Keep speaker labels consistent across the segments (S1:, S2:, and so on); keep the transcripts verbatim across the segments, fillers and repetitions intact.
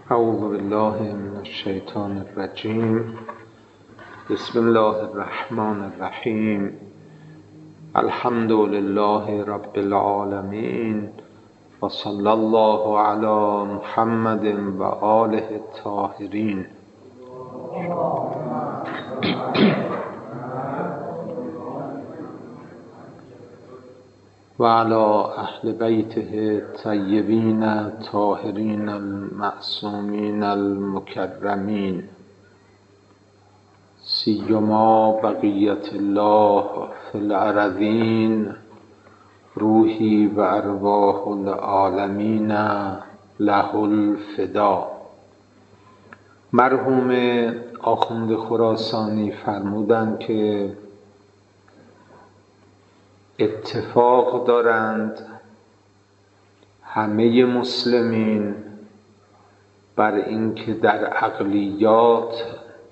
S1: اعوذ بالله من الشیطان الرجیم. بسم الله الرحمن الرحیم. الحمد لله رب العالمین و صلی الله علی محمد و آله الطاهرین. و علی اهل بیته الطیبین الطاهرین المعصومین المکرمین، سیما بقیت الله فی الارضین، روحی و ارواح العالمین له الفدا. مرحوم آخوند خراسانی فرمودند که اتفاق دارند همه مسلمین بر اینکه در عقلیات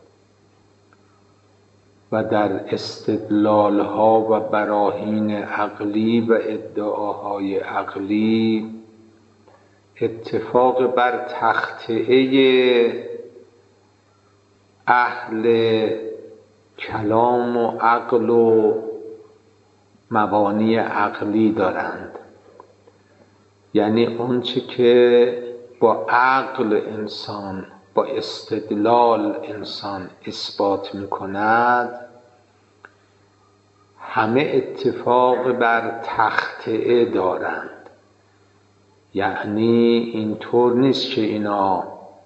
S1: و در استدلالها و براهین عقلی و ادعاهای عقلی اتفاق بر تخطئه اهل کلام و عقل و مبانی عقلی دارند. یعنی اونچه که با عقل انسان، با استدلال انسان اثبات میکند همه اتفاق بر تخطئه دارند. یعنی اینطور نیست که اینا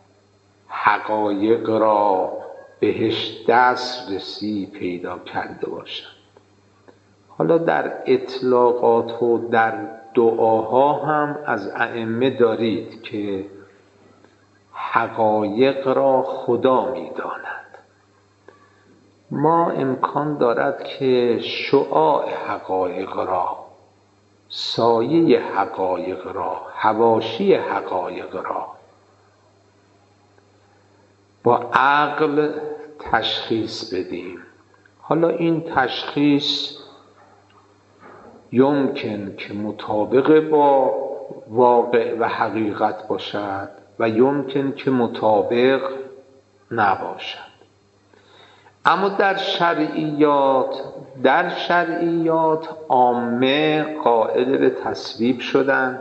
S1: حقایق را بهش دسترسی پیدا کرده باشند. حالا در اطلاقات و در دعاها هم از ائمه دارید که حقایق را خدا می‌داند. ما امکان دارد که شعاع حقایق را، سایه حقایق را، حواشی حقایق را با عقل تشخیص بدیم. حالا این تشخیص یمکن که مطابق با واقع و حقیقت باشد و یمکن که مطابق نباشد. اما در شرعیات در شرعیات عامه قائل به تصویب شدند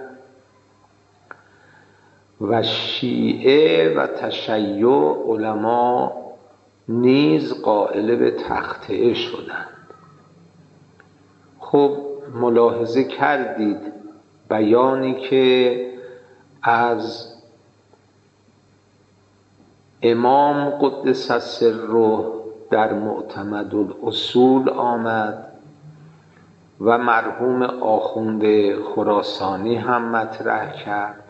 S1: و شیعه و تشیع علما نیز قائل به تخطئه شدند. خب ملاحظه کردید بیانی که از امام قدس سره در معتمد الاصول آمد و مرحوم آخوند خراسانی هم مطرح کرد.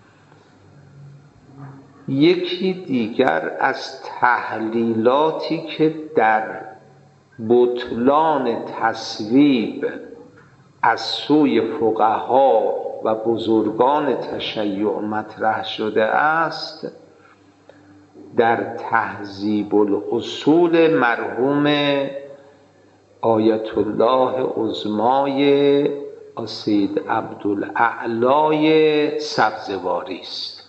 S1: یکی دیگر از تحلیلاتی که در بطلان تصویب از سوی فقها و بزرگان تشیع مطرح شده است، در تهذیب الاصول مرحوم آیت الله عظمای سید عبدالاعلی سبزواری است.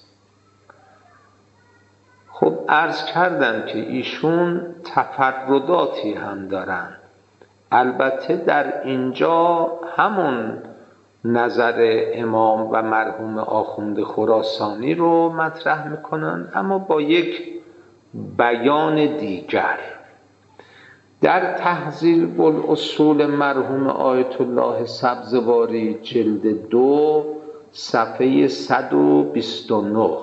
S1: خب عرض کردم که ایشون تفرداتی هم دارند. البته در اینجا همون نظر امام و مرحوم آخوند خراسانی رو مطرح میکنن، اما با یک بیان دیگر. در تهذیب الاصول مرحوم آیت الله سبزواری جلد دو صفحه صد و بیست و نه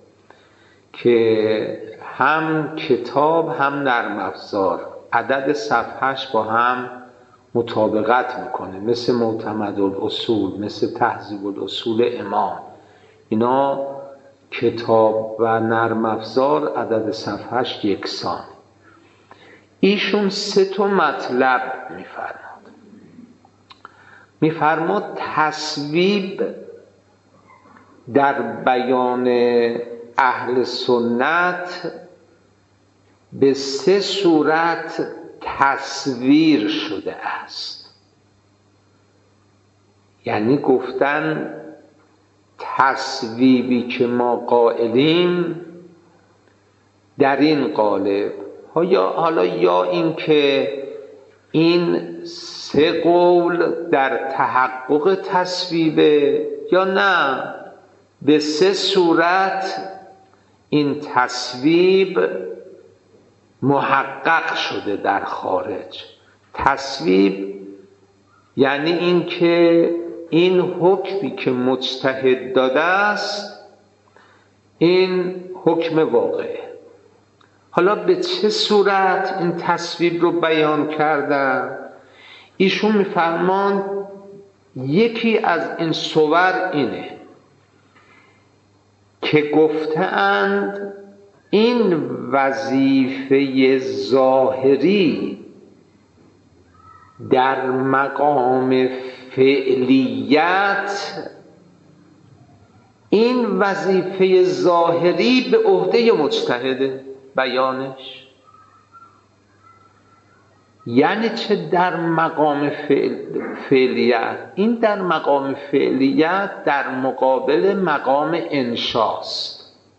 S1: که هم کتاب هم نرم افزار عدد صفحهش با هم مطابقت میکنه، مثل معتمد الاصول، مثل تهذیب الاصول امام. اینا کتاب و نرم افزار عدد صفحهش یکسان. ایشون سه تا مطلب میفرماد. میفرماد تصویب در بیان اهل سنت به سه صورت تصویر شده است. یعنی گفتن تصویبی که ما قائلیم در این قالب یا حالا یا این که این سه قول در تحقق تصویبه یا نه به سه صورت این تصویب محقق شده در خارج. تصویب یعنی این که این حکمی که مجتهد داده است این حکم واقعه. حالا به چه صورت این تصویب رو بیان کردن؟ ایشون میفرماند یکی از این صور اینه که گفتند این وظیفه ظاهری در مقام فعلیت، این وظیفه ظاهری به عهده مجتهده بیانش. یعنی چه در مقام فعل... فعلیت؟ این در مقام فعلیت در مقابل مقام انشاست.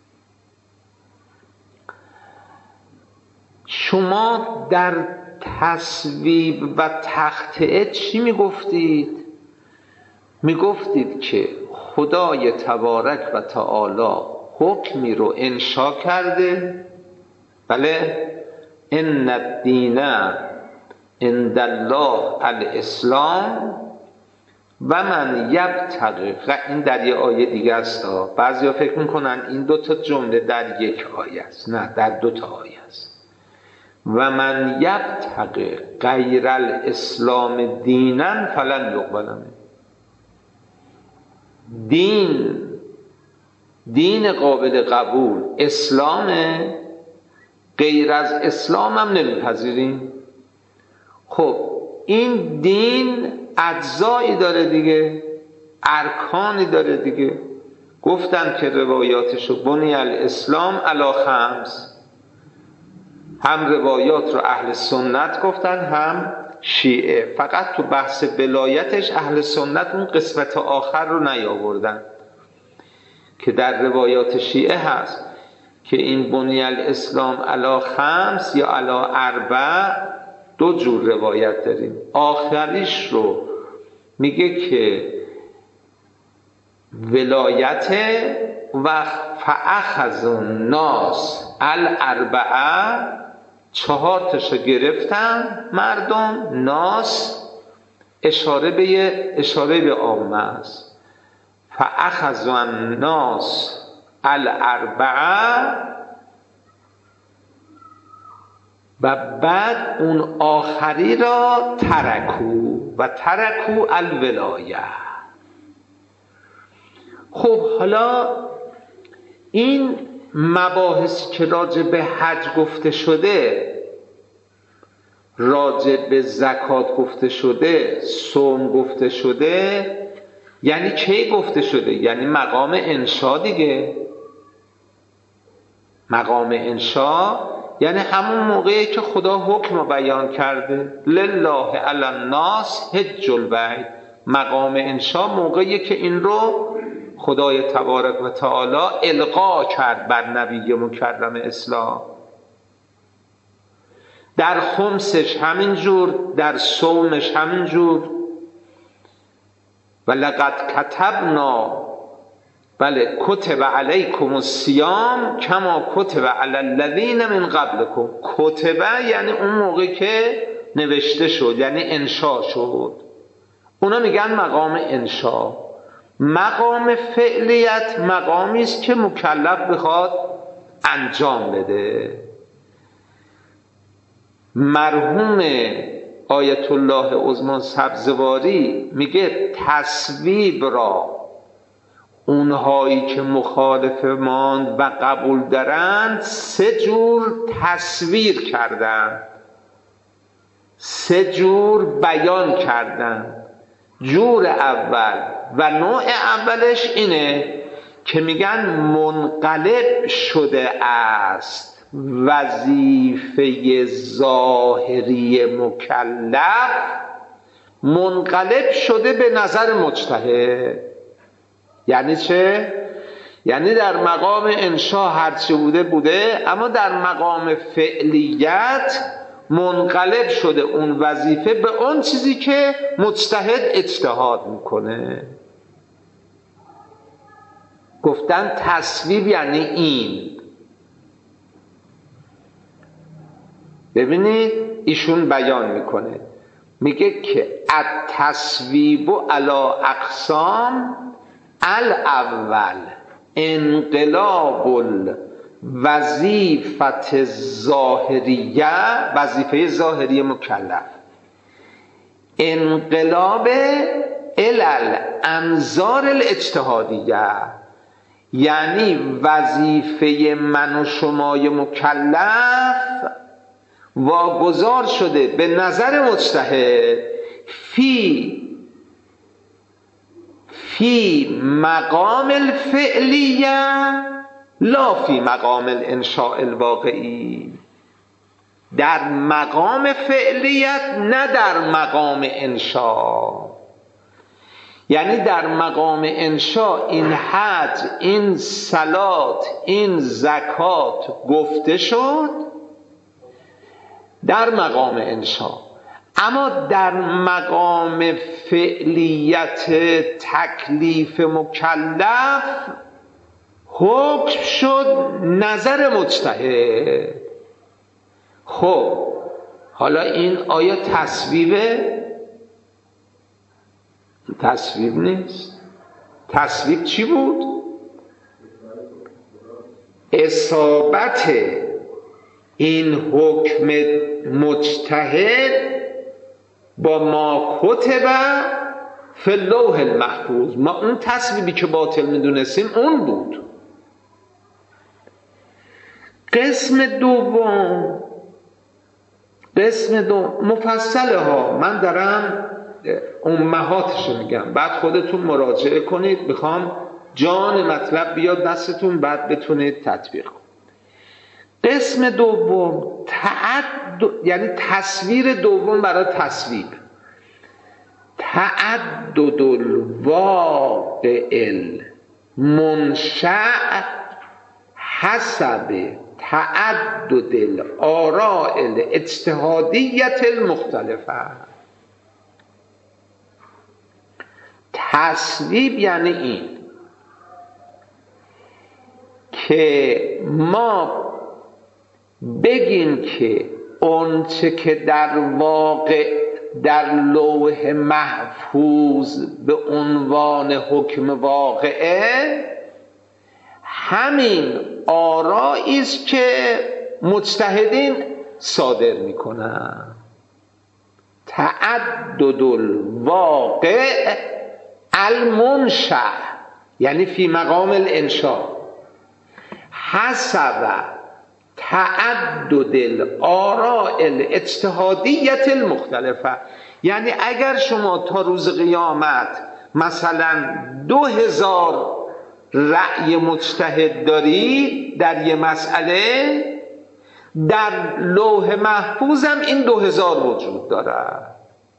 S1: شما در تصویب و تقطعه چی میگفتید؟ میگفتید که خدای تبارک و تعالی حکمی رو انشا کرده، بله، ان الدین عند الله الاسلام و من یبتغی، این در یه آیه دیگه است. بعضیا فکر میکنن این دو تا جمله در یک آیه است، نه، در دو تا آیه است. و من یبتغی غیر الاسلام دینا فلن یقبل منه. دین دین قابل قبول اسلامه، غیر از اسلام هم نمیپذیریم. خب این دین اجزایی داره دیگه، ارکانی داره دیگه. گفتن که روایاتشو بنی الاسلام علی خمس، هم روایات رو اهل سنت گفتن هم شیعه. فقط تو بحث ولایتش اهل سنت اون قسمت آخر رو نیاوردن که در روایات شیعه هست که این بنی الاسلام علی خمس یا علی اربع. دو جور روایت داریم. آخریش رو میگه که ولایت و فاخذ الناس الاربعه، چهار تاشو گرفتن مردم. ناس اشاره به اشاره به عامه است. فاخذ الناس الاربعه و بعد اون آخری را ترکو و ترکو الولایه. خب حالا این مباحث که راجع به حج گفته شده، راجع به زکات گفته شده، صوم گفته شده، یعنی چه گفته شده؟ یعنی مقام انشا دیگه. مقام انشا یعنی همون موقعی که خدا حکم رو بیان کرده لله علی الناس حج البیت. مقام انشا موقعی که این رو خدای تبارک و تعالی القا کرد بر نبی مکرم اسلام. در خمسش همینجور، در صومش همینجور. و لقد کتبنا، بله، کتب علیکم الصیام کما کتب علی الذین من قبلکم. کتبه یعنی اون موقع که نوشته شد، یعنی انشا شد. اونا میگن مقام انشا. مقام فعلیت مقامی است که مکلف بخواد انجام بده. مرحوم آیت الله عظمی سبزواری میگه تصویب را اونهایی که مخالف ماند و قبول دارند سه جور تصویر کردند، سه جور بیان کردند. جور اول و نوع اولش اینه که میگن منقلب شده است وظیفه ظاهری مکلف، منقلب شده به نظر مجتهد. یعنی چه؟ یعنی در مقام انشا هرچه بوده بوده، اما در مقام فعلیت منقلب شده اون وظیفه به اون چیزی که مجتهد اجتهاد میکنه. گفتن تصویب یعنی این. ببینید ایشون بیان میکنه، میگه که التصویب علی اقسام، الاول انقلاب الوظیفه الظاهریه، وظیفه ظاهری مکلف، انقلاب الانظار الاجتهادیه، یعنی وظیفه من و شمای مکلف واگذار شده به نظر مجتهد فی فی مقام الفعلیه لا فی مقام الانشاء الواقعی، در مقام فعلیت نه در مقام انشاء. یعنی در مقام انشاء این حج، این صلات، این زکات گفته شد در مقام انشاء، اما در مقام فعلیت تکلیف مکلف حکم شد نظر مجتهد. خب حالا این آیا تصویبه؟ تصویب نیست. تصویب چی بود؟ اصابت این حکم مجتهد با ما کتب فی اللوح المحفوظ. ما اون تصویبی که باطل میدونستیم اون بود. قسم دوم، قسم دوم مفصله ها، من دارم امهاتشو میگم، بعد خودتون مراجعه کنید، میخوام جان مطلب بیاد دستتون بعد بتونید تطبیق کنید. قسم دوم تعدد، یعنی تصویر دوم برای تصویب، تعدد الواقع المنشأ حسب تعدد الآراء الاجتهادیة المختلفه. تصویب یعنی این که ما بگیم که اونچه که در واقع در لوح محفوظ به عنوان حکم واقعه همین آرایی است که مجتهدین صادر میکنن. تعدد الواقع المنشأ یعنی فی مقام الانشاء حسب تعدد الآراء الاجتهادیة المختلفه. یعنی اگر شما تا روز قیامت مثلا دو هزار رأی مجتهد دارید در یه مسئله، در لوح محفوظ هم این دو هزار وجود دارد.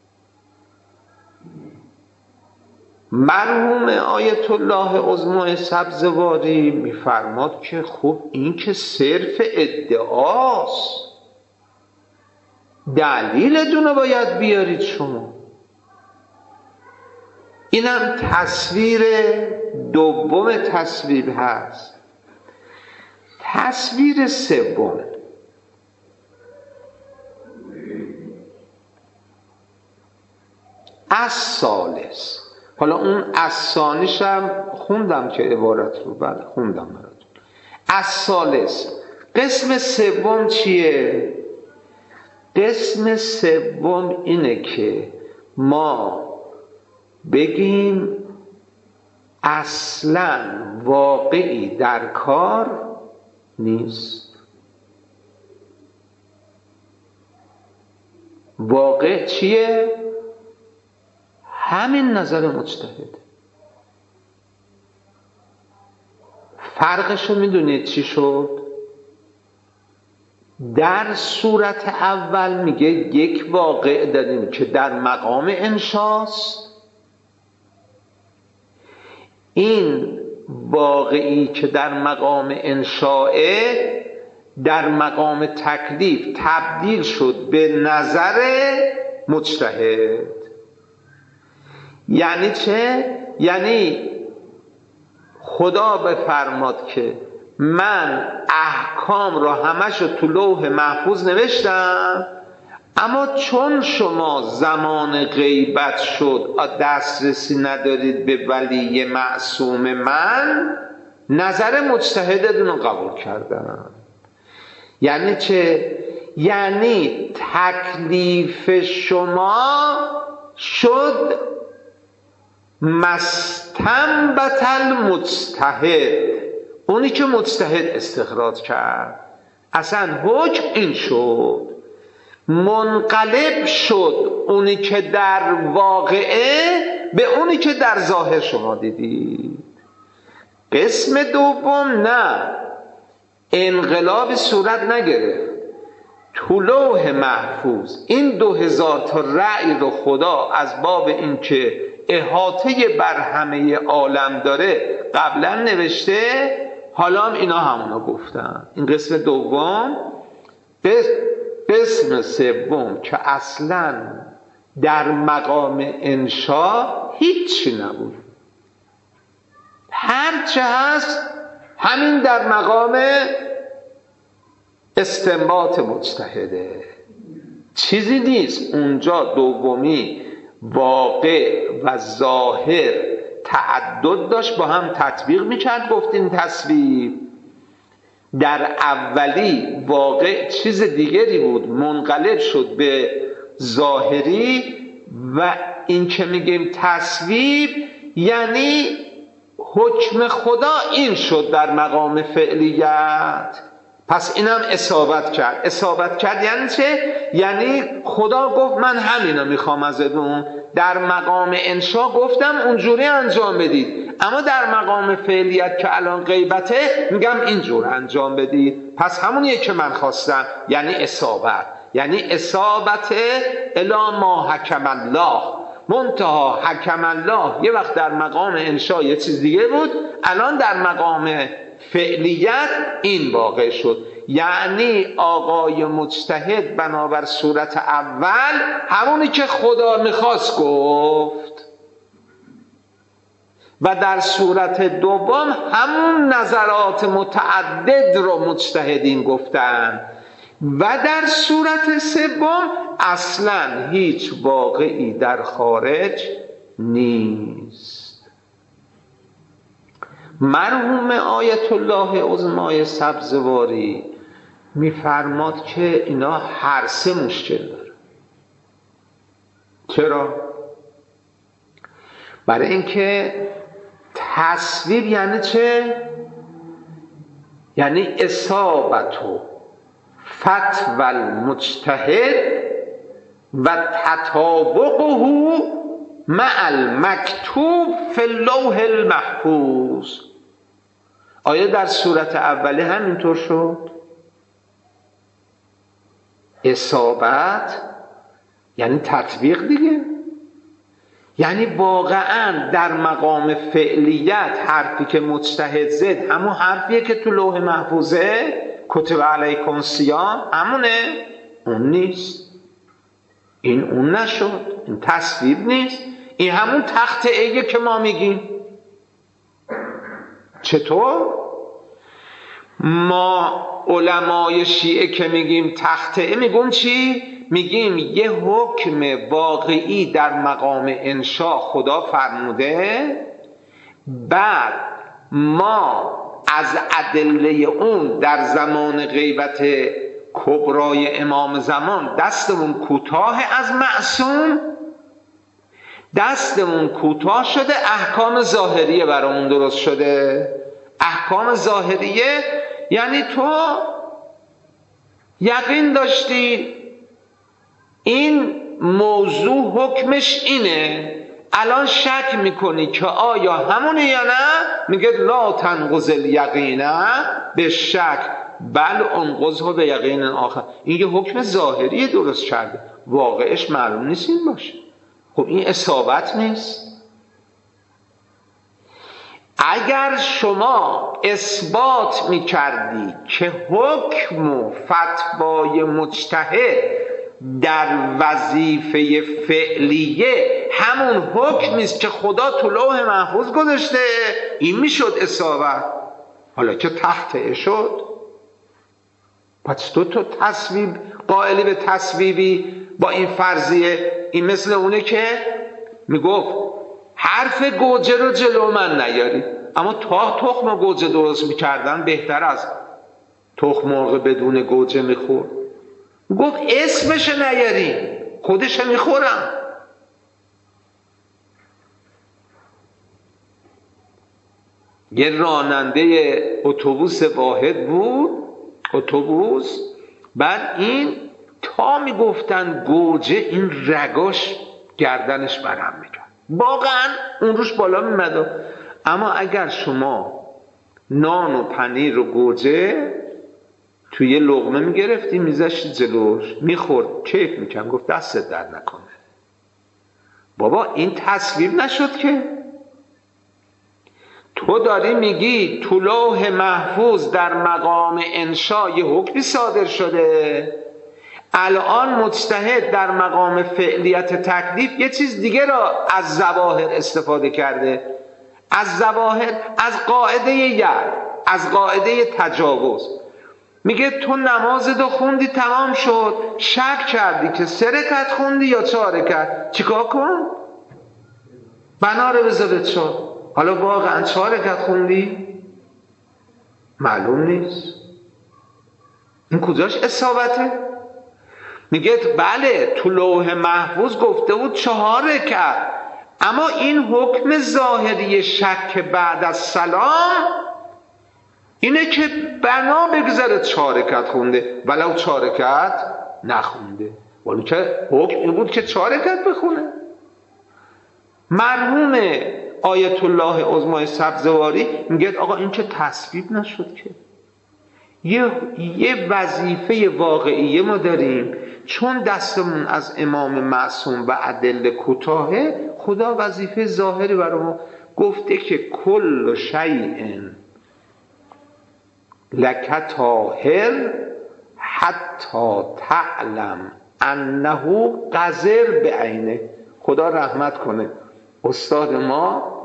S1: مرحوم آیت الله عظمی سبزواری میفرماد که خب این که صرف ادعاست، دلیلتون رو باید بیارید شما. اینم تصویر دوم تصویر هست. تصویر سوم الثالث. حالا اون الثانیش هم خوندم که عبارت رو بعد خوندم براتون. الثالث قسم سوم چیه؟ قسم سوم اینه که ما بگیم اصلا واقعی در کار نیست. واقع چیه؟ همین نظر مجتهد. فرقشو میدونید چی شد؟ در صورت اول میگه یک واقع داریم که در مقام انشاست، این واقعی که در مقام انشائه در مقام تکلیف تبدیل شد به نظر مجتهد. یعنی چه؟ یعنی خدا بفرماد که من احکام را همش رو تو لوح محفوظ نوشتم، اما چون شما زمان غیبت شد دسترسی ندارید به ولی معصوم من، نظر مجتهدتون رو قبول کردم. یعنی چه؟ یعنی تکلیف شما شد مستنبت المجتهد، اونی که مجتهد استخراج کرد. اصلا حکم این شد، منقلب شد اونی که در واقعه به اونی که در ظاهر شما دیدید. قسم دوم نه، انقلاب صورت نگرفت. تو لوح محفوظ این دو هزار تا رأی رو خدا از باب این که احاطه بر همه عالم داره قبلا نوشته، حالا هم اینا همونا گفتن. این قسم دوم. قسم سوم که اصلا در مقام انشا هیچی نبود، هرچه هست همین در مقام استنباط مجتهده، چیزی نیست اونجا. دومی واقع و ظاهر تعدد داشت، با هم تطبیق میکرد. گفتیم تصویر در اولی واقع چیز دیگری بود، منقلب شد به ظاهری. و این که میگیم تصویر یعنی حکم خدا این شد در مقام فعلیت. پس اینم اصابت کرد. اصابت کرد یعنی چه؟ یعنی خدا گفت من همینا میخوام ازتون. در مقام انشا گفتم اونجوری انجام بدید، اما در مقام فعلیت که الان غیبته میگم اینجور انجام بدید. پس همونیه که من خواستم، یعنی اصابت. یعنی اصابت الی ما حکم الله. منتها حکم الله یه وقت در مقام انشا یه چیز دیگه بود، الان در مقام فعلیت این واقع شد. یعنی آقای مجتهد بنابر صورت اول همونی که خدا میخواست گفت، و در صورت دوم همون نظرات متعدد رو مجتهدین گفتن، و در صورت سوم اصلا هیچ واقعی در خارج نیست. مرحوم آیت الله عظمای سبزواری میفرماد که اینا هر سه مشکل داره. چرا؟ برای اینکه تصویر یعنی چه؟ یعنی اصابت و فتوى المجتهد و تطابقه مع المکتوب فی اللوح المحفوظ. آیا در صورت اولی همینطور شد؟ اصابت یعنی تطبیق دیگه، یعنی واقعا در مقام فعلیت حرفی که مجتهد زد همون حرفیه که تو لوح محفوظه، کتب علیکم الصیام، همونه. اون نیست، این اون نشد، این تصویب نیست، این همون تخت ایه که ما میگیم. چطور؟ ما علمای شیعه که میگیم تخت ای میگیم چی؟ میگیم یه حکم واقعی در مقام انشاء خدا فرموده، بعد ما از ادله اون در زمان غیبت کبرای امام زمان دستمون کوتاه از معصوم، دستمون کوتاه شده، احکام ظاهریه برامون درست شده. احکام ظاهریه یعنی تو یقین داشتی این موضوع حکمش اینه، الان شک میکنی که آیا همونه یا نه، میگه لا تنقض الیقین به شک بل انقضه به یقین آخر. این یه حکم ظاهری درست کرده، واقعش معلوم نیست این باشه. خب این اصابت نیست. اگر شما اثبات میکردی که حکم و فتوای مجتهد در وظیفه فعلیه همون حکمی است که خدا تو لوح محفوظ گذاشته، این میشد اصابت. حالا که تخته شد، پس تو تو تصویب قائلی به تصویبی با این فرضیه. این مثل اونه که میگفت حرف گوجه رو جلو من نیاری، اما تا تخم گوجه درست میکردن بهتر از تخم مرغ بدون گوجه میخورد. گفت اسمش نیاری، خودش میخورم. یه راننده اتوبوس واحد بود، اتوبوس، بعد این تا میگفتن گوجه این رگاش گردنش برهم میکرد، واقعا اون روش بالا میمد. اما اگر شما نان و پنیر و گوجه توی یه لقمه میگرفتی میذاشتی جلوش میخورد، کیف میکرد، گفت دستت درد نکنه. بابا این تصویب نشد که. تو داری میگی تو لوح محفوظ در مقام انشا یه حکمی صادر شده، الان مجتهد در مقام فعلیت تکلیف یه چیز دیگه را از ظواهر استفاده کرده. از ظواهر، از قاعده ید، از قاعده تجاوز. میگه تو نماز دو خوندی تمام شد، شک کردی که سه رکعت خوندی یا چهار رکعت، چیکار کن؟ بنا رو بذار چهار. حالا واقعا چهار رکعت خوندی؟ معلوم نیست. این کجاش اصابته؟ میگه بله تو لوح محفوظ گفته بود چهار رکعت، اما این حکم ظاهری شک بعد از سلام اینه که بنا بگذاره چهار رکعت خونده ولو چهار رکعت نخونده، ولی که حکم این بود که چهار رکعت بخونه. مرحوم آیت الله عظمای سبزواری میگه آقا این که تصویب نشد که. یه, یه وظیفه واقعیه ما داریم، چون دستمون از امام معصوم و ادله کوتاهه، خدا وظیفه ظاهری برای ما گفته که کل شیء لک طاهر حتی تعلم انه قذر بعینه. خدا رحمت کنه استاد ما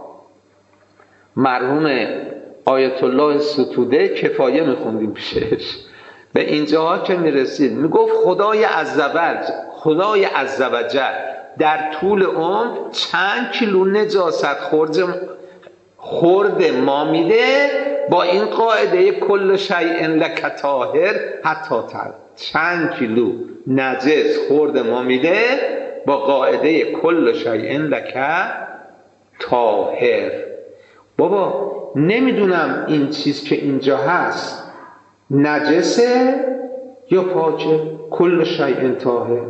S1: مرحوم آیت الله ستوده، کفایه میخوندیم پیشش، به اینجاها که میرسید میگفت خدای عزوجل خدای عزوجل در طول عمر چند کیلو نجاست خورد خورد ما میده با این قاعده کل شیء لک طاهر حتی تعلم. چند کیلو نجس خورد ما میده با قاعده کل شیء لک طاهر. بابا نمیدونم این چیز که اینجا هست نجسه یا پاکه، کل شیء طاهر.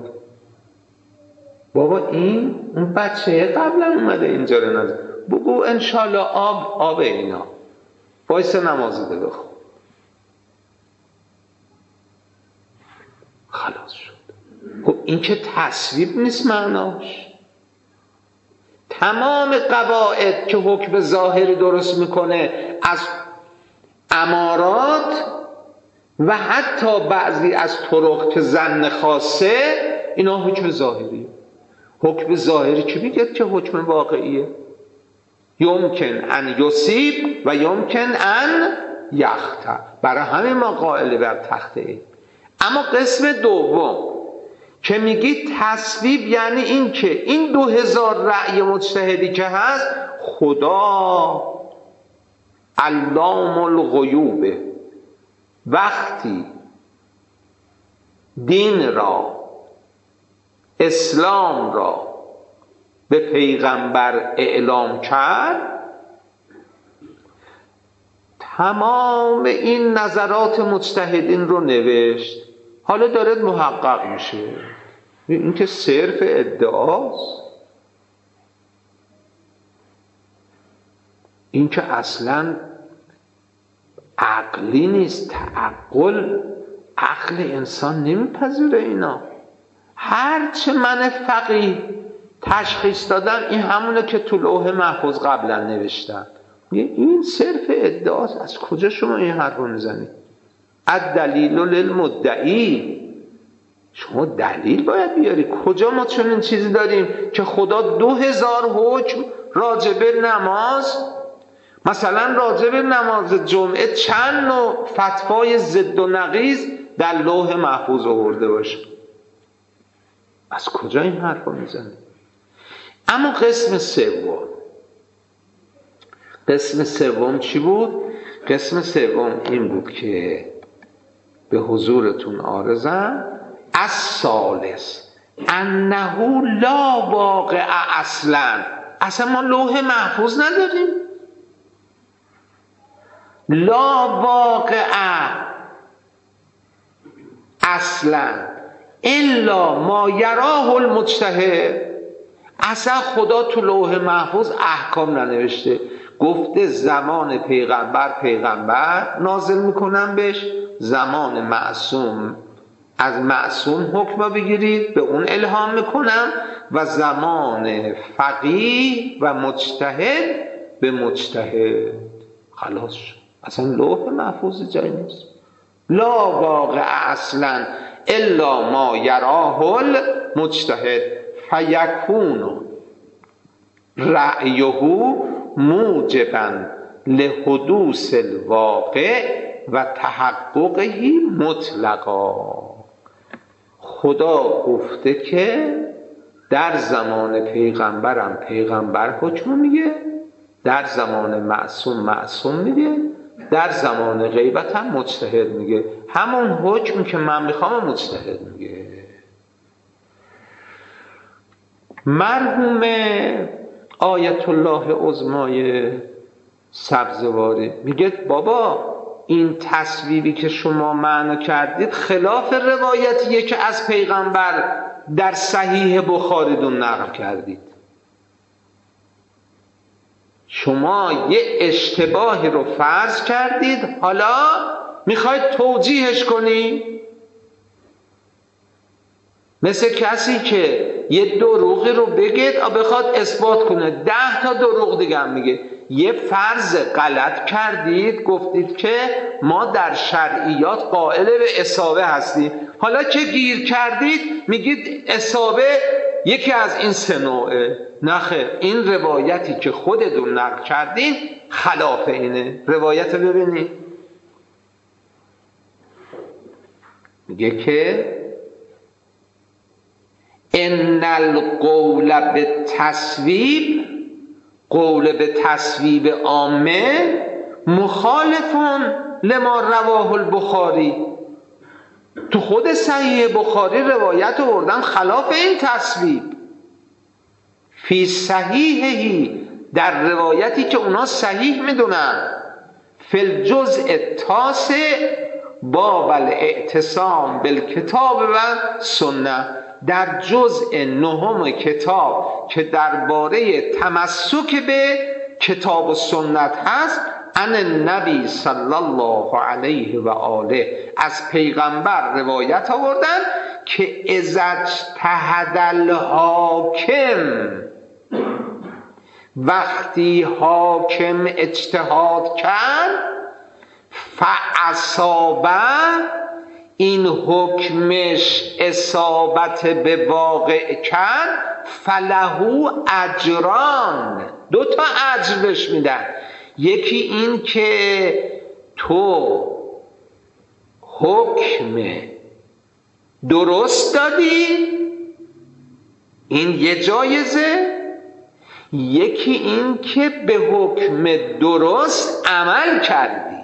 S1: بابا این اون بچه قبلا اومده اینجا رو نزد، بگو انشالله آب آب اینا وایسه نمازی ده بخون، خلاص شد. خب این که تصویب نیست معناش. تمام قواعد که حکم ظاهری درست میکنه از امارات و حتی بعضی از طرق که ظن خاصه، اینا حکم ظاهریه. حکم ظاهری که میگه که حکم واقعیه، یمکن ان یصیب و یمکن ان یخطئ. برای همین ما قائل بر تخته ایم. اما قسم دوم که میگی تصویب، یعنی این که این دو هزار رأی مجتهدی که هست خدا علام الغیوبه، وقتی دین را اسلام را به پیغمبر اعلام کرد، تمام این نظرات مجتهدین رو نوشت. حالا داره محقق میشه. این که صرف ادعاست، این که اصلا عقلی نیست. تعقل عقل انسان نمیپذیره اینا. هرچه من فقیه تشخیص دادم این همونه که تو لوح محفوظ قبلا نوشتم. این صرف ادعاست. از کجا شما این حرف رو میزنید؟ الدلیل للمدعی، شما دلیل باید بیاری. کجا ما چنین چیزی داریم که خدا دو هزار حکم راجب نماز، مثلا راجب نماز جمعه چند نوع فتوای ضد و نقیض در لوح محفوظ آورده باشه؟ از کجا این حرف رو میزنید؟ اما قسم سوم، قسم سوم چی بود؟ قسم سوم این بود که به حضورتون عارضم الثالث انه لا واقع اصلا، اصلا ما لوح محفوظ نداریم. لا واقع اصلا الا ما یراه المجتهد، اصلا خدا تو لوح محفوظ احکام ننوشته، گفته زمان پیغمبر پیغمبر نازل میکنم بهش، زمان معصوم از معصوم حکم بگیرید به اون الهام میکنم، و زمان فقیه و مجتهد به مجتهد. خلاص شد، اصلا لوح محفوظ جایی نیست. لا واقع اصلا الا ما یراه المجتهد فیکون رأیه موجبا لحدوث الواقع و تحققه مطلقا. خدا گفته که در زمان پیغمبرم پیغمبر حکم میگه، در زمان معصوم معصوم میگه، در زمان غیبت هم مجتهد میگه. همون حکم که من میخوام مجتهد میگه. مرحوم آیت الله عظمای سبزواری میگه بابا این تصویری که شما معنا کردید خلاف روایتیه که از پیغمبر در صحیح بخاری دون نقل کردید. شما یه اشتباهی رو فرض کردید، حالا میخواید توجیهش کنی. مثل کسی که یه دروغی رو بگید و بخواد اثبات کنه، ده تا دروغ دیگه هم میگه. یه فرض غلط کردید، گفتید که ما در شرعیات قائل به اصابه هستیم، حالا که گیر کردید میگید اصابه یکی از این سه نوعه. نخیر، این روایتی که خودتون نقل کردین خلاف اینه. روایت ببینید، میگه که ان القول به تصویب، قول به تصویب عامه مخالفون لما رواه البخاری. تو خود صحیح بخاری روایت آوردن خلاف این تصویب. فی صحیحهی، در روایتی که اونا صحیح میدونن، فی الجزء التاسع باب الاعتصام بالکتاب و سنت، در جزء نهم کتاب که درباره تمسک به کتاب و سنت هست، ان النبی صلی الله علیه و آله، از پیغمبر روایت آوردن که اذا اجتهد الحاکم، وقتی حاکم اجتهاد کرد، فاصابه، این حکمش اصابت به واقع کرد، فلهو اجران، دو تا اجر بهش میدن. یکی این که تو حکم درست دادی، این یه جایزه. یکی این که به حکم درست عمل کردی،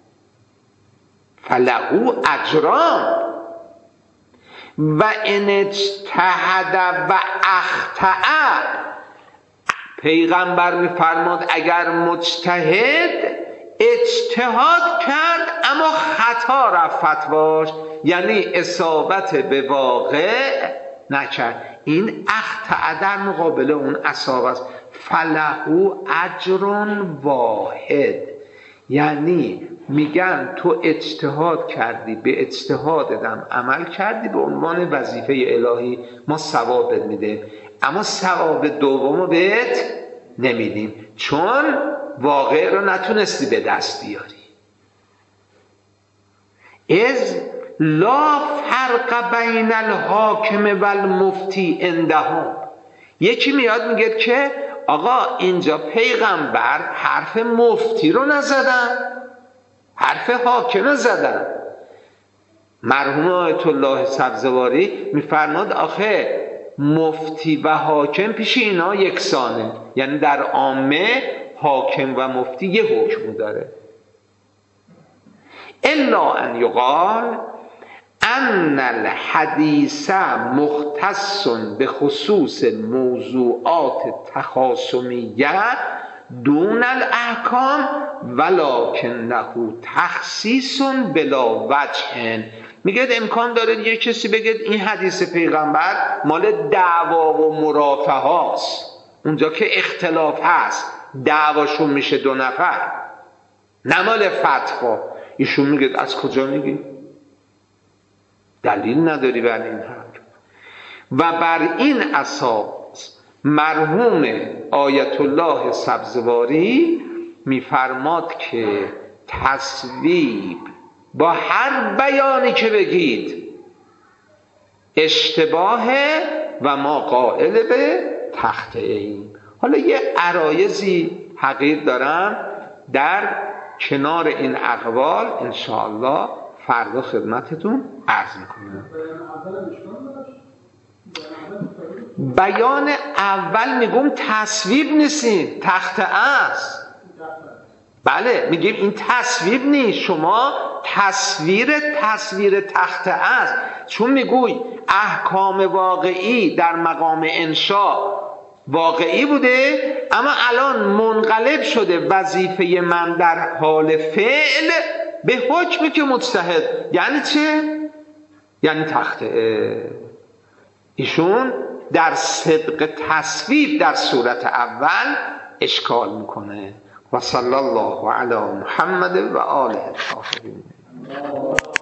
S1: فلهو اجران. و ان اجتهد و اخطأ، پیغمبر میفرماد اگر مجتهد اجتهاد کرد اما خطا رفت فتواش، یعنی اصابت به واقع نکرد، این اخطأ در مقابل اون اصابه است. فلهو اجر واحد، یعنی میگن تو اجتهاد کردی، به اجتهادت عمل کردی، به عنوان وظیفه الهی ما ثواب میده، اما ثواب دومو بهت نمیدیم. چون واقع رو نتونستی به دست بیاری. از لا فرق بین الحاکم و المفتی عندهم. یکی میاد میگه که آقا اینجا پیغمبر حرف مفتی رو نزدن، حرف حاکم زدن. مرحوم آیت الله سبزواری میفرماد آخه مفتی و حاکم پیش اینا یکسانه، یعنی در عامه حاکم و مفتی یه حکم داره. الا ان یقال ان الحدیث مختص به خصوص موضوعات تخاصمیه دون الاحکام ولکنه تخصیص بلا وجه. میگه امکان داره یه کسی بگه این حدیث پیغمبر مال دعوا و مرافعه هاست، اونجا که اختلاف هست دعواشون میشه دو نفر، نه مال فتوا. ایشون میگه از کجا میگی؟ دلیل نداری بر این حرف. و بر این اساس مرحوم آیت الله سبزواری میفرماد که تصویب با هر بیانی که بگید اشتباهه و ما قائل به تخطئه ایم. حالا یه عرایضی حقیر دارم در کنار این اقوال انشاءالله فردا خدمتتون عرض میکنم. بیان اول میگم تصویب نیستیم، تخطئه است. بله میگیم این تصویب نیست، شما تصویر تصویر تخطئه است. چون میگوی احکام واقعی در مقام انشاء واقعی بوده، اما الان منقلب شده وظیفه من در حال فعل به حکمی که مجتهد. یعنی چه؟ یعنی تخطئه. ایشون در صدق تصویب در صورت اول اشکال میکنه. و صلی الله علی محمد و آله الطاهرین.